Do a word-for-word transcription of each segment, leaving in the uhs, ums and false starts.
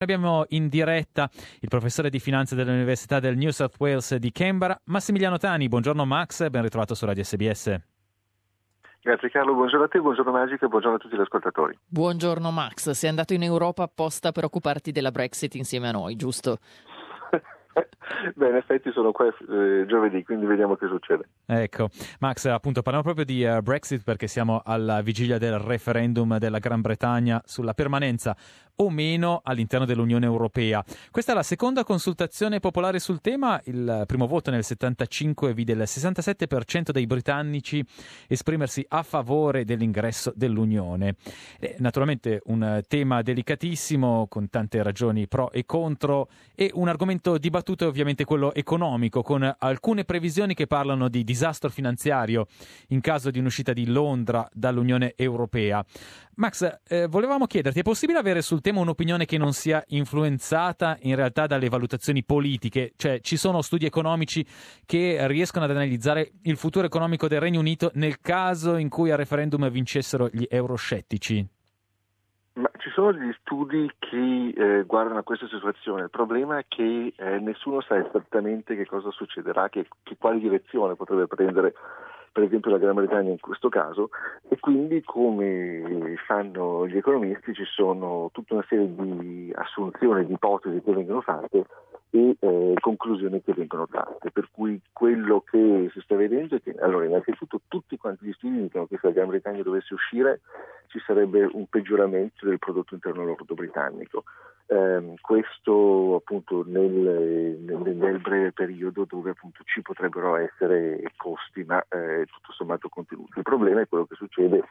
Abbiamo in diretta il professore di finanza dell'Università del New South Wales di Canberra, Massimiliano Tani. Buongiorno Max, ben ritrovato su Radio S B S. Grazie Carlo, buongiorno a te, buongiorno Magica e buongiorno a tutti gli ascoltatori. Buongiorno Max, sei andato in Europa apposta per occuparti della Brexit insieme a noi, giusto? Beh, in effetti sono qua eh, giovedì, quindi vediamo che succede. Ecco, Max, appunto parliamo proprio di uh, Brexit perché siamo alla vigilia del referendum della Gran Bretagna sulla permanenza o meno all'interno dell'Unione Europea. Questa è la seconda consultazione popolare sul tema. Il primo voto nel settantacinque vide il sessantasette per cento dei britannici esprimersi a favore dell'ingresso dell'Unione. Eh, naturalmente un tema delicatissimo con tante ragioni pro e contro e un argomento dibattuto è ovviamente quello economico, con alcune previsioni che parlano di disastro finanziario in caso di un'uscita di Londra dall'Unione Europea. Max, eh, volevamo chiederti, è possibile avere sul tema un'opinione che non sia influenzata in realtà dalle valutazioni politiche? Cioè, ci sono studi economici che riescono ad analizzare il futuro economico del Regno Unito nel caso in cui al referendum vincessero gli euroscettici? Ma ci sono degli studi che eh, guardano a questa situazione. Il problema è che eh, nessuno sa esattamente che cosa succederà, che, che quale direzione potrebbe prendere per esempio la Gran Bretagna in questo caso, e quindi come fanno gli economisti ci sono tutta una serie di assunzioni, di ipotesi che vengono fatte e eh, conclusioni che vengono tratte, per cui quello che si sta vedendo è che, allora, innanzitutto tutti quanti gli studi dicono che se la Gran Bretagna dovesse uscire ci sarebbe un peggioramento del prodotto interno lordo britannico. Eh, questo appunto nel, nel, nel breve periodo dove appunto ci potrebbero essere costi ma eh, tutto sommato contenuti. Il problema è quello che succede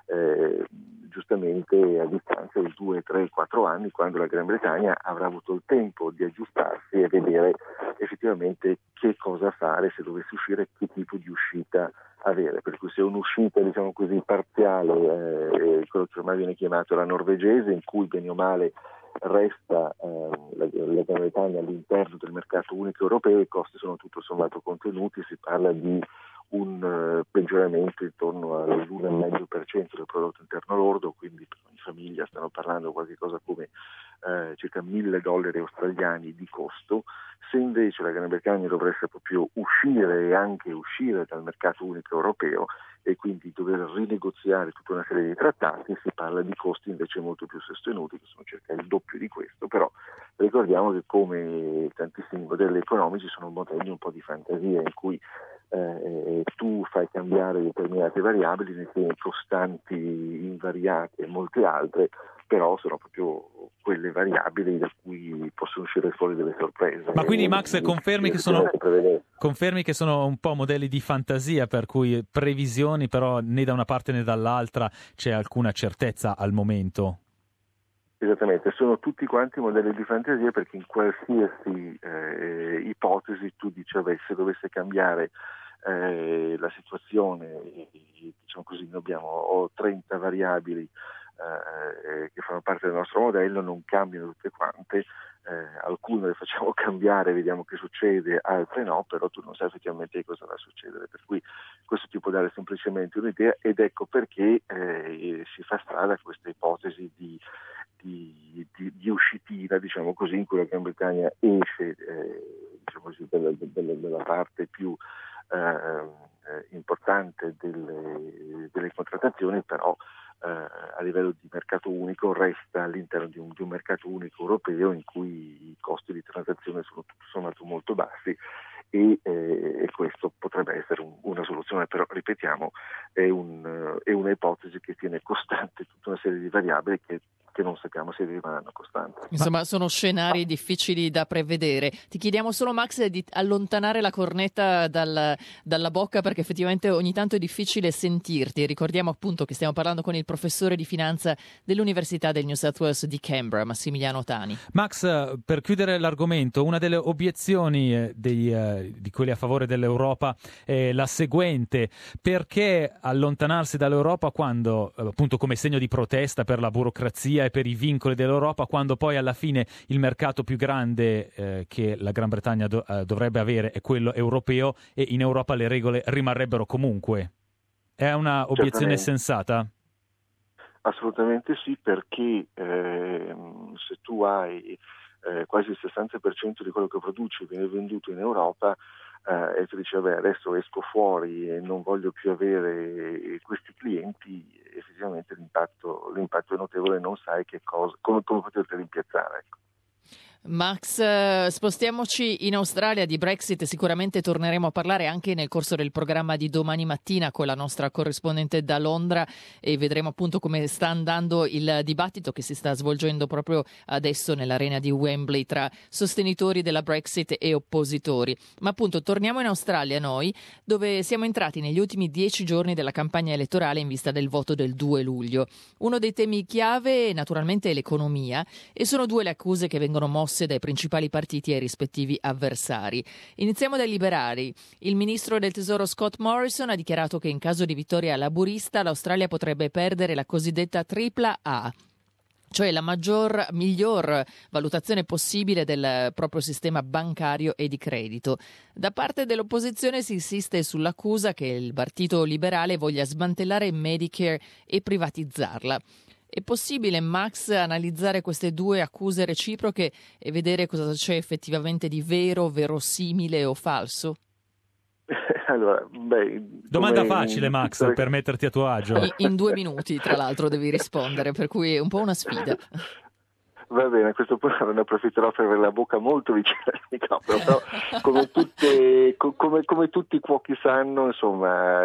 eh, giustamente a distanza di due, tre, quattro anni, quando la Gran Bretagna avrà avuto il tempo di aggiustarsi e vedere effettivamente che cosa fare se dovesse uscire, che tipo di uscita avere, per cui se un'uscita diciamo così parziale, eh, quello che ormai viene chiamato la norvegese, in cui bene o male resta eh, la, la Gran Bretagna all'interno del mercato unico europeo, i costi sono tutto sommato contenuti, si parla di un uh, peggioramento intorno all'uno virgola cinque per cento del prodotto interno lordo, quindi per ogni famiglia stanno parlando di qualche cosa come eh, circa mille dollari australiani di costo. Se invece la Gran Bretagna dovesse proprio uscire e anche uscire dal mercato unico europeo e quindi dover rinegoziare tutta una serie di trattati, si parla di costi invece molto più sostenuti, che sono circa il doppio di questo, però ricordiamo che come tantissimi modelli economici sono modelli un po' di fantasia in cui eh, tu fai cambiare determinate variabili, ne tieni costanti invariate e molte altre, però sono proprio quelle variabili da cui possono uscire fuori delle sorprese. Ma quindi Max confermi che sono confermi che sono un po' modelli di fantasia, per cui previsioni però né da una parte né dall'altra c'è alcuna certezza al momento? Esattamente, sono tutti quanti modelli di fantasia, perché in qualsiasi eh, ipotesi tu dici, vabbè, se dovesse cambiare eh, la situazione, diciamo così, noi abbiamo ho trenta variabili eh, che fanno parte del nostro modello, non cambiano tutte quante, eh, alcune le facciamo cambiare, vediamo che succede, altre no, però tu non sai effettivamente cosa va a succedere, per cui questo ti può dare semplicemente un'idea, ed ecco perché eh, si fa strada questa ipotesi di Di, di, di uscitina, diciamo così, in cui la Gran Bretagna esce eh, diciamo così, della, della, della parte più eh, importante delle, delle contrattazioni, però eh, a livello di mercato unico resta all'interno di un, di un mercato unico europeo in cui i costi di transazione sono tutto sommato molto bassi e, eh, e questo potrebbe essere un, una soluzione, però ripetiamo è, un, è una ipotesi che tiene costante tutta una serie di variabili che che non sappiamo se rimarranno costanti. Insomma, sono scenari difficili da prevedere. Ti chiediamo solo, Max, di allontanare la cornetta dal, dalla bocca, perché effettivamente ogni tanto è difficile sentirti. Ricordiamo appunto che stiamo parlando con il professore di finanza dell'Università del New South Wales di Canberra, Massimiliano Tani. Max, per chiudere l'argomento, una delle obiezioni dei, eh, di quelli a favore dell'Europa è la seguente: perché allontanarsi dall'Europa quando, appunto, come segno di protesta per la burocrazia e per i vincoli dell'Europa, quando poi alla fine il mercato più grande eh, che la Gran Bretagna do- eh, dovrebbe avere è quello europeo, e in Europa le regole rimarrebbero comunque? È una obiezione Certamente. sensata? Assolutamente sì, perché eh, se tu hai eh, quasi il sessanta per cento di quello che produci viene venduto in Europa, eh, e tu dici vabbè adesso esco fuori e non voglio più avere questi clienti, effettivamente l'impatto, l'impatto è notevole, non sai che cosa, come, come poterti rimpiazzare. Ecco. Max, eh, spostiamoci in Australia. Di Brexit sicuramente torneremo a parlare anche nel corso del programma di domani mattina con la nostra corrispondente da Londra e vedremo appunto come sta andando il dibattito che si sta svolgendo proprio adesso nell'arena di Wembley tra sostenitori della Brexit e oppositori. Ma appunto torniamo in Australia noi, dove siamo entrati negli ultimi dieci giorni della campagna elettorale in vista del voto del due luglio. Uno dei temi chiave naturalmente è l'economia e sono due le accuse che vengono mosse dai principali partiti e ai rispettivi avversari. Iniziamo dai liberali. Il ministro del Tesoro Scott Morrison ha dichiarato che in caso di vittoria laburista l'Australia potrebbe perdere la cosiddetta tripla A, cioè la maggior, miglior valutazione possibile del proprio sistema bancario e di credito. Da parte dell'opposizione si insiste sull'accusa che il partito liberale voglia smantellare Medicare e privatizzarla. È possibile, Max, analizzare queste due accuse reciproche e vedere cosa c'è effettivamente di vero, verosimile o falso? Allora, beh, Domanda facile, Max, tutte... per metterti a tuo agio. In, in due minuti, tra l'altro, devi rispondere, per cui è un po' una sfida. Va bene, a questo punto non ne approfitterò per avere la bocca molto vicina al microfono, però come, tutte, come, come tutti i cuochi sanno, insomma,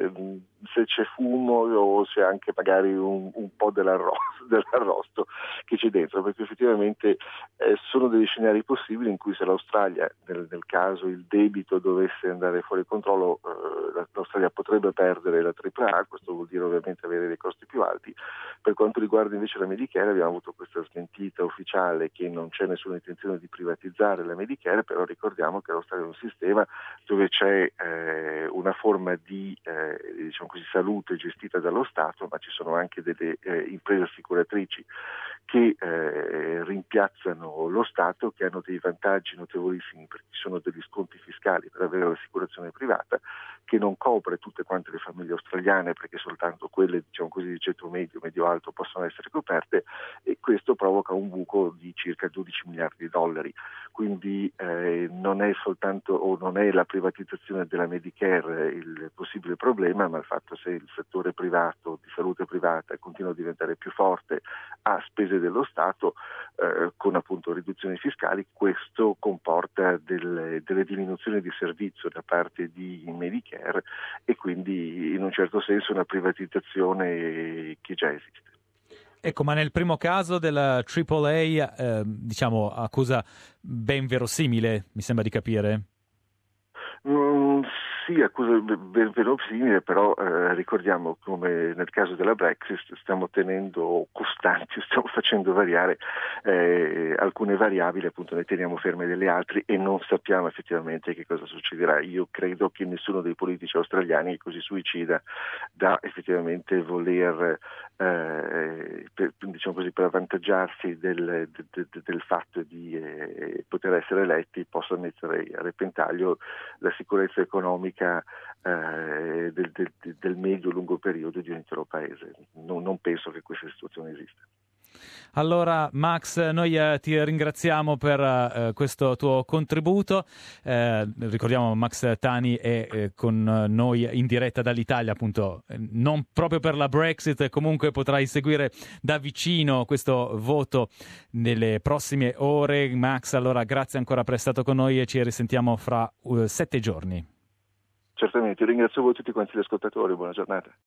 se c'è fumo o c'è anche magari un, un po' dell'arrosto, dell'arrosto che c'è dentro, perché effettivamente eh, sono degli scenari possibili in cui se l'Australia, nel, nel caso il debito dovesse andare fuori controllo, eh, l'Australia potrebbe perdere la tripla A, questo vuol dire ovviamente avere dei costi più alti. Per quanto riguarda invece la Medicare abbiamo avuto questa smentita ufficiale che non c'è nessuna intenzione di privatizzare la Medicare, però ricordiamo che l'Australia è un sistema dove c'è eh, una forma di eh, diciamo così, salute gestita dallo Stato, ma ci sono anche delle eh, imprese assicuratrici che eh, rimpiazzano lo Stato, che hanno dei vantaggi notevolissimi perché ci sono degli sconti fiscali per avere l'assicurazione privata che non copre tutte quante le famiglie australiane perché soltanto quelle diciamo così di ceto medio, medio alto possono essere coperte, e questo provoca un buco di circa dodici miliardi di dollari. Quindi eh, non è soltanto o non è la privatizzazione della Medicare il possibile problema, ma il fatto se il settore privato di salute privata continua a diventare più forte a spese dello Stato eh, con appunto riduzioni fiscali, questo comporta delle, delle diminuzioni di servizio da parte di Medicare e quindi in un certo senso una privatizzazione che già esiste. Ecco, ma nel primo caso della tripla A, eh, diciamo, accusa ben verosimile, mi sembra di capire. Mm, sì, accusa ben verosimile, però eh, ricordiamo come nel caso della Brexit stiamo tenendo costanti, stiamo facendo variare eh, alcune variabili, appunto ne teniamo ferme delle altre e non sappiamo effettivamente che cosa succederà. Io credo che nessuno dei politici australiani è così suicida da effettivamente voler eh, per, diciamo così, per avvantaggiarsi del, del, del fatto di eh, poter essere eletti possa mettere a repentaglio la sicurezza economica eh, del, del, del medio-lungo periodo di un intero paese. Non, non penso che questa situazione esista. Allora Max, noi eh, ti ringraziamo per eh, questo tuo contributo. Eh, ricordiamo Max Tani è eh, con noi in diretta dall'Italia, appunto non proprio per la Brexit, comunque potrai seguire da vicino questo voto nelle prossime ore. Max, allora grazie ancora per essere stato con noi e ci risentiamo fra uh, sette giorni. Certamente, ringrazio voi tutti quanti gli ascoltatori, buona giornata.